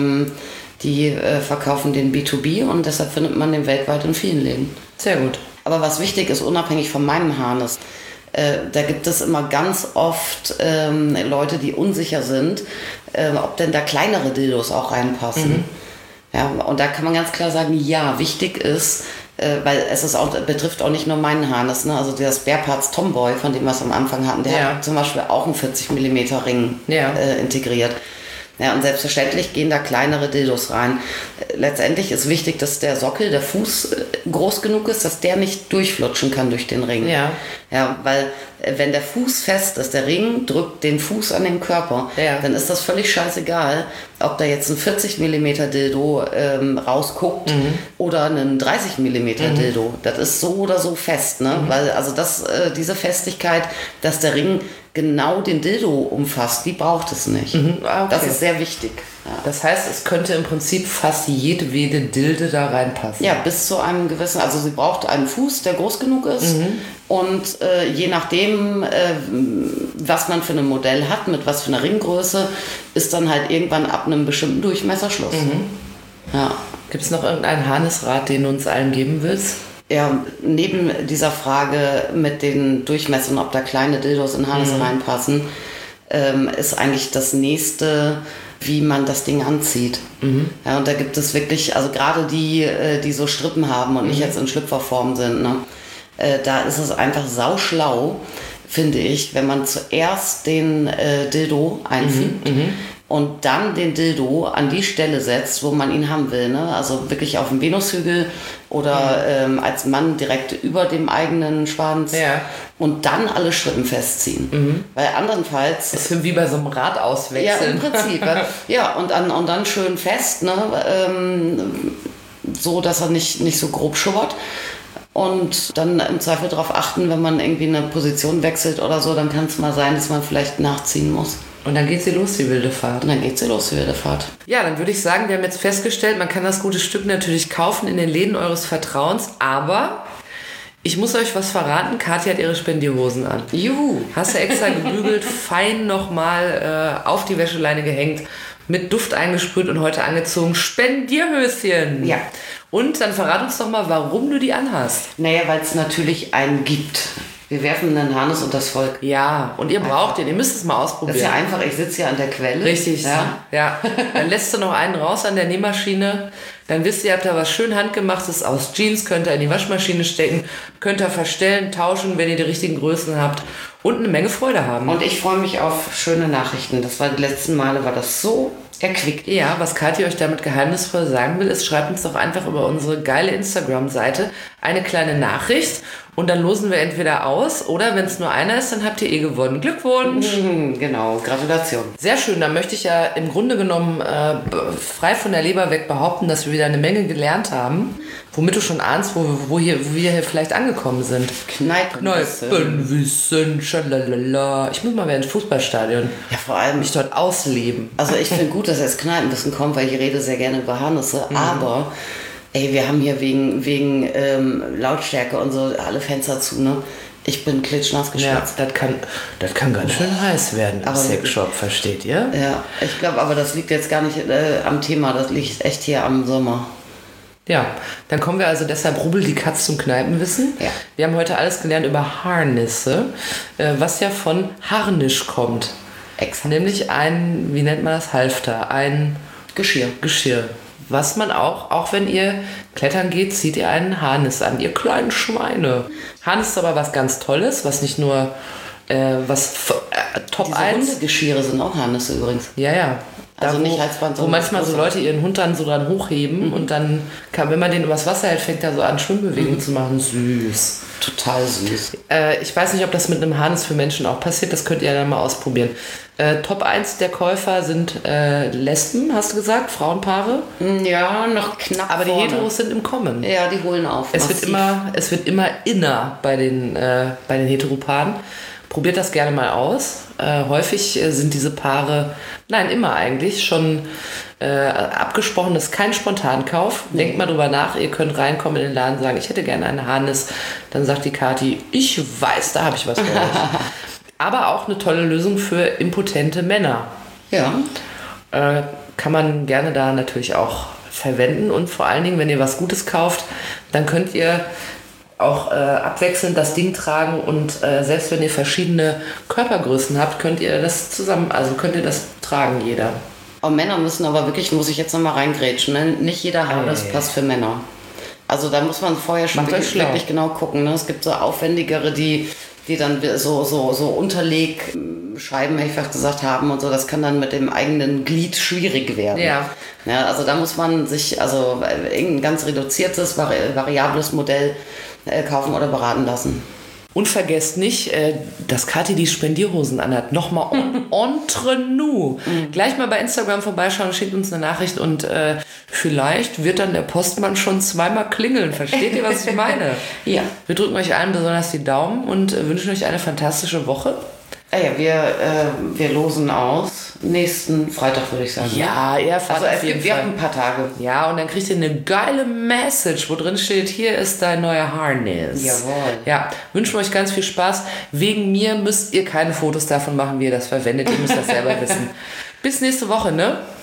die verkaufen den B2B und deshalb findet man den weltweit in vielen Läden. Sehr gut. Aber was wichtig ist, unabhängig von meinem Harness, da gibt es immer ganz oft Leute, die unsicher sind, ob denn da kleinere Dildos auch reinpassen. Ja, und da kann man ganz klar sagen, ja, wichtig ist, weil es ist auch, betrifft auch nicht nur meinen Harness, ne? Also der Spare Parts Tomboy, von dem wir es am Anfang hatten, der hat zum Beispiel auch einen 40 mm Ring integriert. Ja, und selbstverständlich gehen da kleinere Dildos rein. Letztendlich ist wichtig, dass der Sockel, der Fuß groß genug ist, dass der nicht durchflutschen kann durch den Ring. Ja. Ja, weil wenn der Fuß fest ist, der Ring drückt den Fuß an den Körper, dann ist das völlig scheißegal, ob da jetzt ein 40 mm Dildo rausguckt oder ein 30 mm Dildo. Das ist so oder so fest, ne? Weil also diese Festigkeit, dass der Ring genau den Dildo umfasst, die braucht es nicht. Okay. Das ist sehr wichtig. Ja. Das heißt, es könnte im Prinzip fast jedwede Dilde da reinpassen. Ja, bis zu einem gewissen, also sie braucht einen Fuß, der groß genug ist und je nachdem, was man für ein Modell hat, mit was für einer Ringgröße, ist dann halt irgendwann ab einem bestimmten Durchmesser Schluss. Ja. Gibt es noch irgendeinen Harnisrat, den du uns allen geben willst? Ja, neben dieser Frage mit den Durchmessern, ob da kleine Dildos in Harness reinpassen, ist eigentlich das nächste, wie man das Ding anzieht. Ja, und da gibt es wirklich, also gerade die so Strippen haben und nicht jetzt in Schlüpferform sind, ne? Da ist es einfach sauschlau, finde ich, wenn man zuerst den Dildo einfügt und dann den Dildo an die Stelle setzt, wo man ihn haben will. Ne? Also wirklich auf dem Venushügel oder als Mann direkt über dem eigenen Schwanz und dann alle Strippen festziehen. Weil andernfalls... Das ist wie bei so einem Rad auswechseln. Ja, im Prinzip. Ja, und dann schön fest, ne? So, dass er nicht so grob schubbert. Und dann im Zweifel darauf achten, wenn man irgendwie eine Position wechselt oder so, dann kann es mal sein, dass man vielleicht nachziehen muss. Und dann geht sie los, die wilde Fahrt. Und dann geht sie los, die wilde Fahrt. Ja, dann würde ich sagen, wir haben jetzt festgestellt, man kann das gute Stück natürlich kaufen in den Läden eures Vertrauens, aber ich muss euch was verraten, Kathi hat ihre Spendierhosen an. Juhu! Hast du extra gebügelt, fein nochmal auf die Wäscheleine gehängt, mit Duft eingesprüht und heute angezogen. Spendierhöschen! Ja. Und dann verrat uns doch mal, warum du die anhast. Naja, weil es natürlich einen gibt. Wir werfen einen Harness unter das Volk. Ja, und ihr braucht den, ihr müsst es mal ausprobieren. Das ist ja einfach, ich sitze ja an der Quelle. Richtig, ja. Dann lässt du noch einen raus an der Nähmaschine. Dann wisst ihr, habt da was schön handgemachtes aus Jeans, könnt ihr in die Waschmaschine stecken, könnt ihr verstellen, tauschen, wenn ihr die richtigen Größen habt und eine Menge Freude haben. Und ich freue mich auf schöne Nachrichten. Das war die letzten Male, war das so erquickt. Ja, was Kathi euch damit geheimnisvoll sagen will, ist, schreibt uns doch einfach über unsere geile Instagram-Seite eine kleine Nachricht und dann losen wir entweder aus oder wenn es nur einer ist, dann habt ihr gewonnen. Glückwunsch! Genau, Gratulation. Sehr schön, da möchte ich ja im Grunde genommen frei von der Leber weg behaupten, dass wir wieder eine Menge gelernt haben, womit du schon ahnst, wo wir hier vielleicht angekommen sind. Kneipenwissen, schalalala. Ich muss mal wieder ins Fußballstadion. Ja, vor allem. Mich dort ausleben. Also ich finde gut, dass jetzt Kneipenwissen kommt, weil ich rede sehr gerne über Harnisse, aber Ey, wir haben hier wegen Lautstärke und so alle Fenster zu, ne? Ich bin klitschnass geschwitzt. Ja, das kann ganz schön heiß werden im Sexshop, versteht ihr? Ja, ich glaube, aber das liegt jetzt gar nicht am Thema, das liegt echt hier am Sommer. Ja, dann kommen wir also deshalb rubbel die Katz zum Kneipenwissen. Ja. Wir haben heute alles gelernt über Harnisse, was ja von Harnisch kommt. Exakt. Nämlich ein, wie nennt man das, Halfter, ein Geschirr. Was man auch wenn ihr klettern geht, zieht ihr einen Harniss an, ihr kleinen Schweine. Harniss ist aber was ganz Tolles, was nicht nur Top 1. Hundegeschirre sind auch Harnisse übrigens. Ja. Also da, nicht Halsband, wo manchmal so Leute ihren Hund dann so dran hochheben und dann wenn man den übers Wasser hält, fängt er so an Schwimmbewegungen zu machen. Süß. Total süß. Ich weiß nicht, ob das mit einem Harniss für Menschen auch passiert, das könnt ihr dann mal ausprobieren. Top 1 der Käufer sind Lesben, hast du gesagt, Frauenpaare. Ja, noch knapp. Aber vorne. die Heteros sind im Kommen. Ja, die holen auf. Es wird immer inner bei den Heteropaaren. Probiert das gerne mal aus. Häufig sind diese Paare, nein, immer eigentlich, schon abgesprochen. Das ist kein Spontankauf. Denkt mal drüber nach. Ihr könnt reinkommen in den Laden und sagen, ich hätte gerne einen Harniss. Dann sagt die Kathi, ich weiß, da habe ich was für euch. Aber auch eine tolle Lösung für impotente Männer. Ja. Kann man gerne da natürlich auch verwenden. Und vor allen Dingen, wenn ihr was Gutes kauft, dann könnt ihr auch abwechselnd das Ding tragen und selbst wenn ihr verschiedene Körpergrößen habt, könnt ihr das tragen, jeder. Aber Männer müssen aber wirklich, muss ich jetzt nochmal reingrätschen, ne? Nicht jeder Harniss passt für Männer. Also da muss man vorher schon wirklich genau gucken. Ne? Es gibt so aufwendigere, die dann so Unterlegscheiben, hätte ich fast gesagt, haben und so. Das kann dann mit dem eigenen Glied schwierig werden. Ja. Ja, also da muss man sich irgendein ganz reduziertes, variables Modell kaufen oder beraten lassen. Und vergesst nicht, dass Kathi die Spendierhosen anhat. Nochmal entre nous. Gleich mal bei Instagram vorbeischauen, schickt uns eine Nachricht und vielleicht wird dann der Postmann schon zweimal klingeln. Versteht ihr, was ich meine? Ja. Wir drücken euch allen besonders die Daumen und wünschen euch eine fantastische Woche. Wir losen aus. Nächsten Freitag, würde ich sagen. Ja, eher also wir haben ein paar Tage. Ja, und dann kriegt ihr eine geile Message, wo drin steht, hier ist dein neuer Harniss. Jawohl. Ja, wünschen wir euch ganz viel Spaß. Wegen mir müsst ihr keine Fotos davon machen, wie ihr das verwendet. Ihr müsst das selber wissen. Bis nächste Woche, ne?